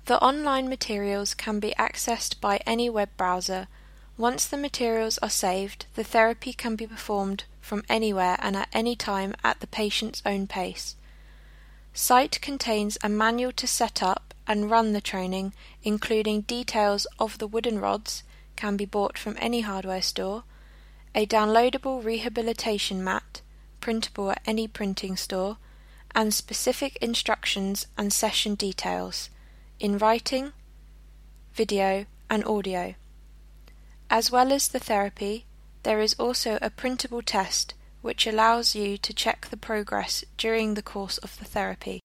The online materials can be accessed by any web browser. Once the materials are saved, the therapy can be performed from anywhere and at any time at the patient's own pace. Site contains a manual to set up and run the training, including details of the wooden rods, can be bought from any hardware store, a downloadable rehabilitation mat, printable at any printing store, and specific instructions and session details, in writing, video, and audio. As well as the therapy, there is also a printable test which allows you to check the progress during the course of the therapy.